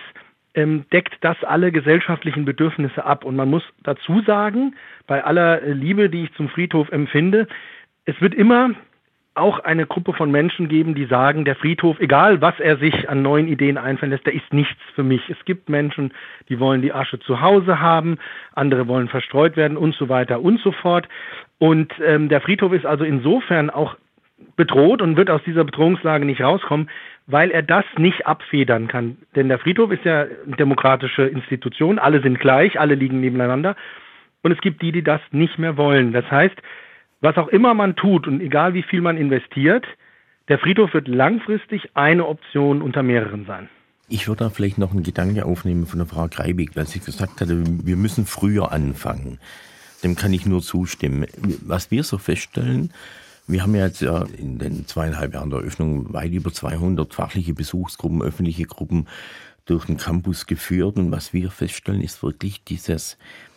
deckt das alle gesellschaftlichen Bedürfnisse ab? Und man muss dazu sagen, bei aller Liebe, die ich zum Friedhof empfinde, es wird immer auch eine Gruppe von Menschen geben, die sagen, der Friedhof, egal was er sich an neuen Ideen einfallen lässt, der ist nichts für mich. Es gibt Menschen, die wollen die Asche zu Hause haben, andere wollen verstreut werden und so weiter und so fort. Und der Friedhof ist also insofern auch bedroht und wird aus dieser Bedrohungslage nicht rauskommen, weil er das nicht abfedern kann. Denn der Friedhof ist ja eine demokratische Institution, alle sind gleich, alle liegen nebeneinander. Und es gibt die das nicht mehr wollen. Das heißt, was auch immer man tut und egal wie viel man investiert, der Friedhof wird langfristig eine Option unter mehreren sein. Ich würde da vielleicht noch einen Gedanke aufnehmen von der Frau Greibig, weil sie gesagt hatte, wir müssen früher anfangen. Dem kann ich nur zustimmen. Was wir so feststellen, wir haben ja jetzt in den 2,5 Jahren der Öffnung weit über 200 fachliche Besuchsgruppen, öffentliche Gruppen durch den Campus geführt. Und was wir feststellen, ist wirklich dieses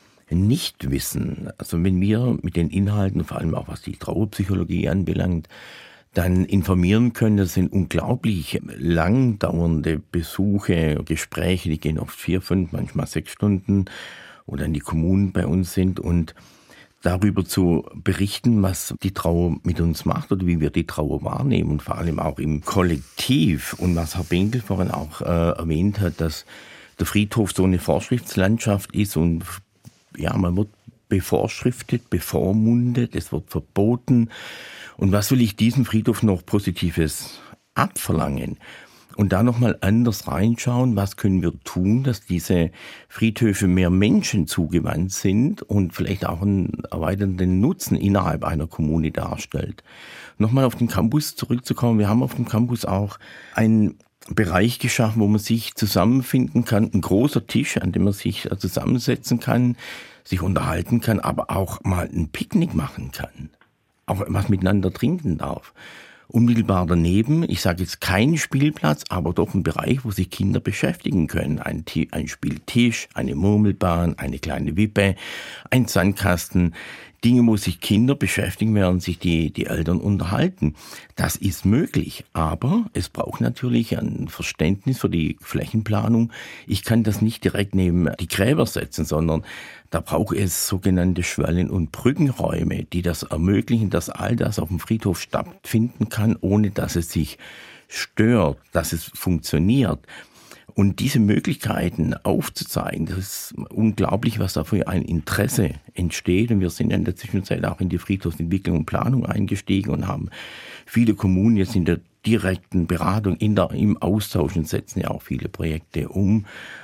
Nichtwissen. Also wenn wir mit den Inhalten, vor allem auch was die Trauerpsychologie anbelangt, dann informieren können, das sind unglaublich lang dauernde Besuche, Gespräche, die gehen oft 4, 5, manchmal 6 Stunden, wo dann die Kommunen bei uns sind und darüber zu berichten, was die Trauer mit uns macht oder wie wir die Trauer wahrnehmen und vor allem auch im Kollektiv. Und was Herr Benkel vorhin auch erwähnt hat, dass der Friedhof so eine Vorschriftslandschaft ist und ja, man wird bevorschriftet, bevormundet, es wird verboten Und was will ich diesem Friedhof noch Positives abverlangen? Und da nochmal anders reinschauen, was können wir tun, dass diese Friedhöfe mehr Menschen zugewandt sind und vielleicht auch einen erweiternden Nutzen innerhalb einer Kommune darstellt. Nochmal auf den Campus zurückzukommen. Wir haben auf dem Campus auch einen Bereich geschaffen, wo man sich zusammenfinden kann. Ein großer Tisch, an dem man sich zusammensetzen kann, sich unterhalten kann, aber auch mal ein Picknick machen kann. Auch was miteinander trinken darf. Unmittelbar daneben, ich sage jetzt kein Spielplatz, aber doch ein Bereich, wo sich Kinder beschäftigen können. Ein Spieltisch, eine Murmelbahn, eine kleine Wippe, ein Sandkasten. Dinge, wo sich Kinder beschäftigen, während sich die Eltern unterhalten. Das ist möglich, aber es braucht natürlich ein Verständnis für die Flächenplanung. Ich kann das nicht direkt neben die Gräber setzen, sondern da braucht es sogenannte Schwellen- und Brückenräume, die das ermöglichen, dass all das auf dem Friedhof stattfinden kann, ohne dass es sich stört, dass es funktioniert. Und diese Möglichkeiten aufzuzeigen, das ist unglaublich, was da für ein Interesse entsteht. Und wir sind in der Zwischenzeit auch in die Friedhofsentwicklung und Planung eingestiegen und haben viele Kommunen jetzt in der direkten Beratung, im Austausch und setzen ja auch viele Projekte um.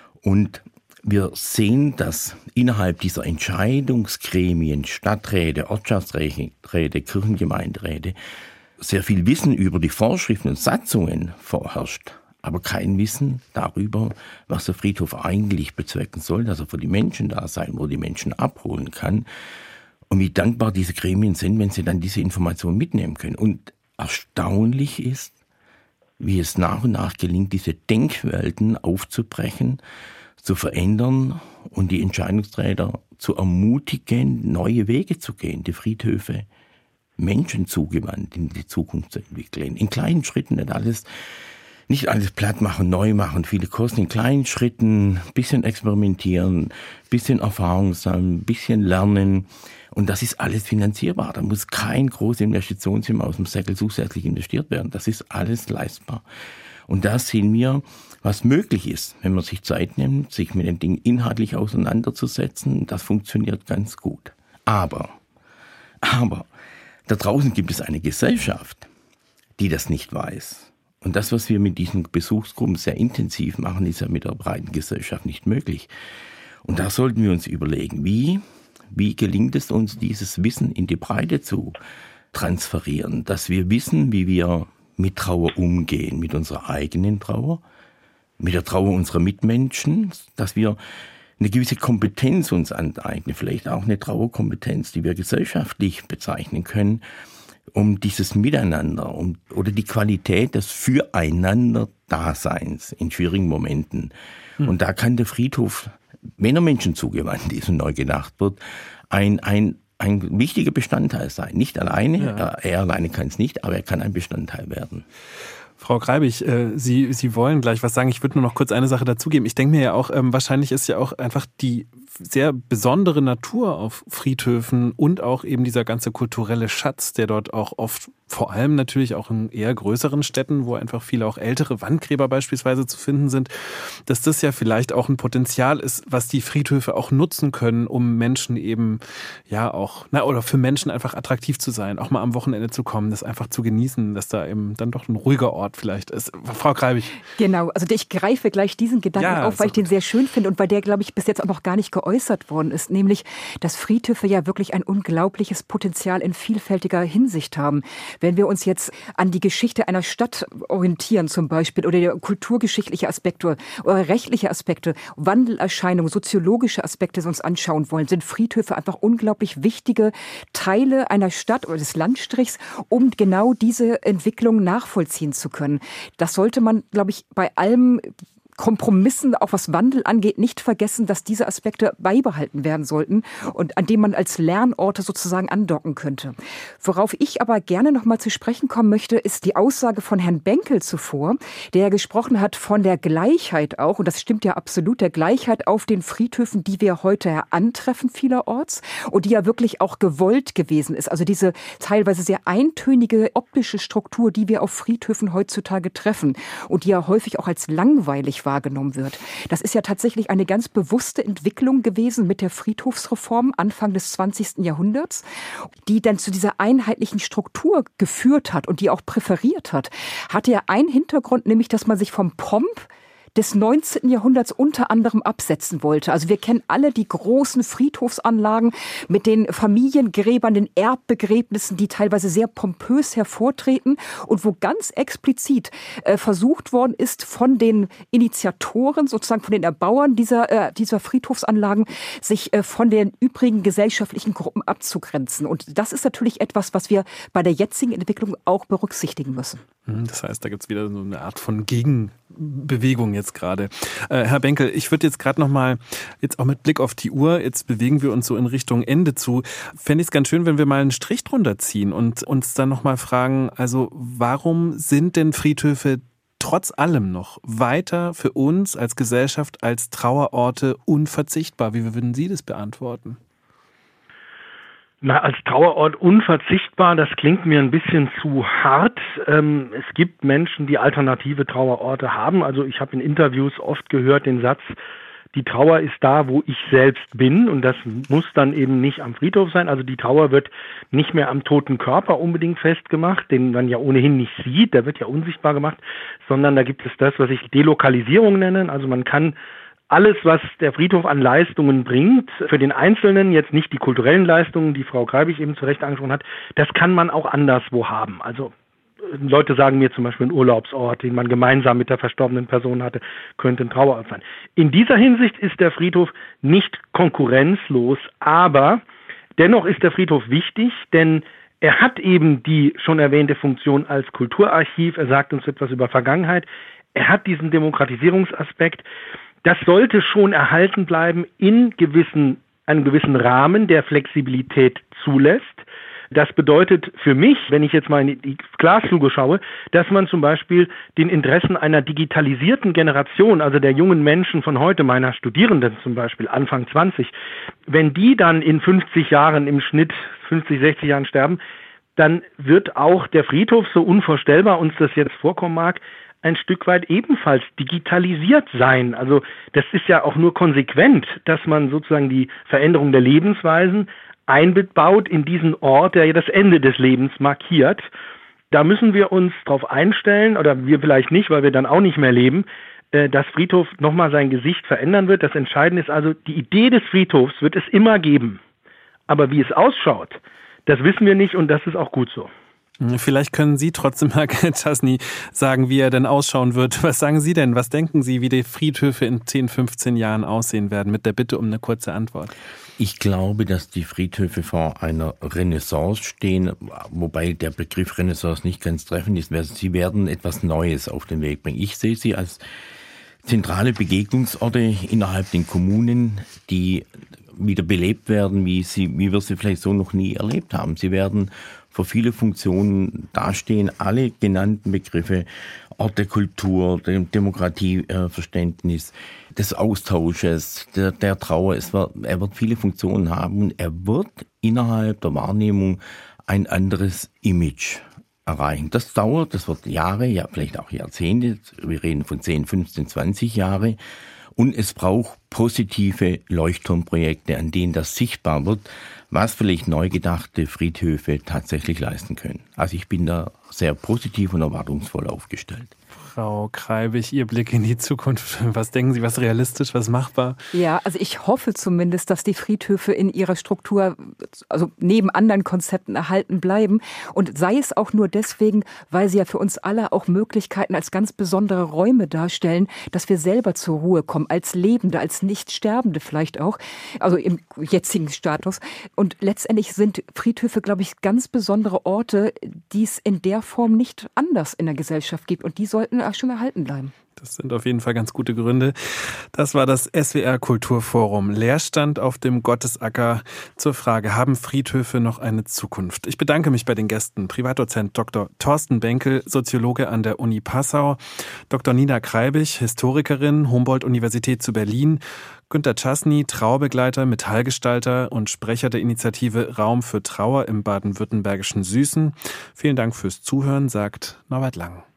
Und wir sehen, dass innerhalb dieser Entscheidungsgremien, Stadträte, Ortschaftsräte, Kirchengemeinderäte, sehr viel Wissen über die Vorschriften und Satzungen vorherrscht. Aber kein Wissen darüber, was der Friedhof eigentlich bezwecken soll, dass er für die Menschen da sein, wo die Menschen abholen kann. Und wie dankbar diese Gremien sind, wenn sie dann diese Informationen mitnehmen können. Und erstaunlich ist, wie es nach und nach gelingt, diese Denkwelten aufzubrechen, zu verändern und die Entscheidungsträger zu ermutigen, neue Wege zu gehen, die Friedhöfe Menschen zugewandt in die Zukunft zu entwickeln. In kleinen Schritten, nicht alles platt machen, neu machen, viele Kosten, in kleinen Schritten, bisschen experimentieren, bisschen Erfahrung sammeln, bisschen lernen. Und das ist alles finanzierbar. Da muss kein großes Investitionssumme aus dem Säckel zusätzlich investiert werden. Das ist alles leistbar. Und da sehen wir, was möglich ist, wenn man sich Zeit nimmt, sich mit den Dingen inhaltlich auseinanderzusetzen. Das funktioniert ganz gut. Aber, da draußen gibt es eine Gesellschaft, die das nicht weiß. Und das, was wir mit diesen Besuchsgruppen sehr intensiv machen, ist ja mit der breiten Gesellschaft nicht möglich. Und da sollten wir uns überlegen, wie gelingt es uns, dieses Wissen in die Breite zu transferieren, dass wir wissen, wie wir mit Trauer umgehen, mit unserer eigenen Trauer, mit der Trauer unserer Mitmenschen, dass wir eine gewisse Kompetenz uns aneignen, vielleicht auch eine Trauerkompetenz, die wir gesellschaftlich bezeichnen können, um dieses Miteinander oder die Qualität des Füreinander-Daseins in schwierigen Momenten. Und da kann der Friedhof, wenn er Menschen zugewandt ist und neu gedacht wird, ein wichtiger Bestandteil sein. Nicht alleine, er alleine kann es nicht, aber er kann ein Bestandteil werden. Frau Greibig, Sie wollen gleich was sagen. Ich würde nur noch kurz eine Sache dazugeben. Ich denke mir ja auch, wahrscheinlich ist ja auch einfach die sehr besondere Natur auf Friedhöfen und auch eben dieser ganze kulturelle Schatz, der dort auch oft, vor allem natürlich auch in eher größeren Städten, wo einfach viele auch ältere Wandgräber beispielsweise zu finden sind, dass das ja vielleicht auch ein Potenzial ist, was die Friedhöfe auch nutzen können, um Menschen eben ja auch, oder für Menschen einfach attraktiv zu sein, auch mal am Wochenende zu kommen, das einfach zu genießen, dass da eben dann doch ein ruhiger Ort vielleicht ist. Frau Greibig. Genau, also ich greife gleich diesen Gedanken auf, weil ich den sehr schön finde und weil der, glaube ich, bis jetzt auch noch gar nicht geäußert worden ist, nämlich, dass Friedhöfe ja wirklich ein unglaubliches Potenzial in vielfältiger Hinsicht haben. Wenn wir uns jetzt an die Geschichte einer Stadt orientieren zum Beispiel oder kulturgeschichtliche Aspekte oder rechtliche Aspekte, Wandelerscheinungen, soziologische Aspekte uns anschauen wollen, sind Friedhöfe einfach unglaublich wichtige Teile einer Stadt oder des Landstrichs, um genau diese Entwicklung nachvollziehen zu können. Das sollte man, glaube ich, bei allem Kompromissen, auch was Wandel angeht, nicht vergessen, dass diese Aspekte beibehalten werden sollten und an denen man als Lernorte sozusagen andocken könnte. Worauf ich aber gerne noch mal zu sprechen kommen möchte, ist die Aussage von Herrn Benkel zuvor, der gesprochen hat von der Gleichheit auch, und das stimmt ja absolut, der Gleichheit auf den Friedhöfen, die wir heute antreffen vielerorts und die ja wirklich auch gewollt gewesen ist. Also diese teilweise sehr eintönige optische Struktur, die wir auf Friedhöfen heutzutage treffen und die ja häufig auch als langweilig wahrgenommen wird. Das ist ja tatsächlich eine ganz bewusste Entwicklung gewesen mit der Friedhofsreform Anfang des 20. Jahrhunderts, die dann zu dieser einheitlichen Struktur geführt hat und die auch präferiert hat. Hatte ja einen Hintergrund, nämlich, dass man sich vom Pomp des 19. Jahrhunderts unter anderem absetzen wollte. Also wir kennen alle die großen Friedhofsanlagen mit den Familiengräbern, den Erbbegräbnissen, die teilweise sehr pompös hervortreten und wo ganz explizit versucht worden ist, von den Initiatoren, sozusagen von den Erbauern dieser Friedhofsanlagen, sich von den übrigen gesellschaftlichen Gruppen abzugrenzen. Und das ist natürlich etwas, was wir bei der jetzigen Entwicklung auch berücksichtigen müssen. Das heißt, da gibt es wieder so eine Art von Gegenbewegung jetzt gerade. Herr Benkel, ich würde jetzt gerade nochmal, jetzt auch mit Blick auf die Uhr, jetzt bewegen wir uns so in Richtung Ende zu. Fände ich es ganz schön, wenn wir mal einen Strich drunter ziehen und uns dann nochmal fragen, also warum sind denn Friedhöfe trotz allem noch weiter für uns als Gesellschaft, als Trauerorte unverzichtbar? Wie würden Sie das beantworten? Na, als Trauerort unverzichtbar, das klingt mir ein bisschen zu hart. Es gibt Menschen, die alternative Trauerorte haben. Also ich habe in Interviews oft gehört den Satz, die Trauer ist da, wo ich selbst bin. Und das muss dann eben nicht am Friedhof sein. Also die Trauer wird nicht mehr am toten Körper unbedingt festgemacht, den man ja ohnehin nicht sieht. Der wird ja unsichtbar gemacht, sondern da gibt es das, was ich Delokalisierung nenne. Also man kann alles, was der Friedhof an Leistungen bringt, für den Einzelnen, jetzt nicht die kulturellen Leistungen, die Frau Kreibich eben zu Recht angesprochen hat, das kann man auch anderswo haben. Also Leute sagen mir zum Beispiel, ein Urlaubsort, den man gemeinsam mit der verstorbenen Person hatte, könnte ein Trauerort sein. In dieser Hinsicht ist der Friedhof nicht konkurrenzlos, aber dennoch ist der Friedhof wichtig, denn er hat eben die schon erwähnte Funktion als Kulturarchiv, er sagt uns etwas über Vergangenheit, er hat diesen Demokratisierungsaspekt. Das sollte schon erhalten bleiben in einem gewissen Rahmen, der Flexibilität zulässt. Das bedeutet für mich, wenn ich jetzt mal in die Glaskugel schaue, dass man zum Beispiel den Interessen einer digitalisierten Generation, also der jungen Menschen von heute, meiner Studierenden zum Beispiel, Anfang 20, wenn die dann in 50 Jahren im Schnitt, 50, 60 Jahren sterben, dann wird auch der Friedhof, so unvorstellbar uns das jetzt vorkommen mag, ein Stück weit ebenfalls digitalisiert sein. Also das ist ja auch nur konsequent, dass man sozusagen die Veränderung der Lebensweisen einbaut in diesen Ort, der ja das Ende des Lebens markiert. Da müssen wir uns darauf einstellen, oder wir vielleicht nicht, weil wir dann auch nicht mehr leben, dass Friedhof nochmal sein Gesicht verändern wird. Das Entscheidende ist also, die Idee des Friedhofs wird es immer geben. Aber wie es ausschaut, das wissen wir nicht und das ist auch gut so. Vielleicht können Sie trotzdem, Herr Czasny, sagen, wie er denn ausschauen wird. Was sagen Sie denn? Was denken Sie, wie die Friedhöfe in 10, 15 Jahren aussehen werden? Mit der Bitte um eine kurze Antwort. Ich glaube, dass die Friedhöfe vor einer Renaissance stehen, wobei der Begriff Renaissance nicht ganz treffend ist. Sie werden etwas Neues auf den Weg bringen. Ich sehe sie als zentrale Begegnungsorte innerhalb den Kommunen, die wieder belebt werden, wie wir sie vielleicht so noch nie erlebt haben. Sie werden für viele Funktionen dastehen, alle genannten Begriffe, Ort der Kultur, dem Demokratieverständnis, des Austausches, der Trauer. Er wird viele Funktionen haben und er wird innerhalb der Wahrnehmung ein anderes Image erreichen. Das dauert, das wird Jahre, ja vielleicht auch Jahrzehnte, wir reden von 10, 15, 20 Jahre. Und es braucht positive Leuchtturmprojekte, an denen das sichtbar wird, was vielleicht neu gedachte Friedhöfe tatsächlich leisten können. Also ich bin da sehr positiv und erwartungsvoll aufgestellt. Frau Kreibich, Ihr Blick in die Zukunft. Was denken Sie, was realistisch, was machbar? Ja, also ich hoffe zumindest, dass die Friedhöfe in ihrer Struktur, also neben anderen Konzepten erhalten bleiben. Und sei es auch nur deswegen, weil sie ja für uns alle auch Möglichkeiten als ganz besondere Räume darstellen, dass wir selber zur Ruhe kommen, als Lebende, als Nicht-Sterbende vielleicht auch, also im jetzigen Status. Und letztendlich sind Friedhöfe, glaube ich, ganz besondere Orte, die es in der Form nicht anders in der Gesellschaft gibt. Und die sollten auch schon erhalten bleiben. Das sind auf jeden Fall ganz gute Gründe. Das war das SWR Kulturforum. Leerstand auf dem Gottesacker zur Frage, haben Friedhöfe noch eine Zukunft? Ich bedanke mich bei den Gästen. Privatdozent Dr. Thorsten Benkel, Soziologe an der Uni Passau, Dr. Nina Kreibich, Historikerin, Humboldt-Universität zu Berlin, Günter Czasny, Trauerbegleiter, Metallgestalter und Sprecher der Initiative Raum für Trauer im baden-württembergischen Süßen. Vielen Dank fürs Zuhören, sagt Norbert Lang.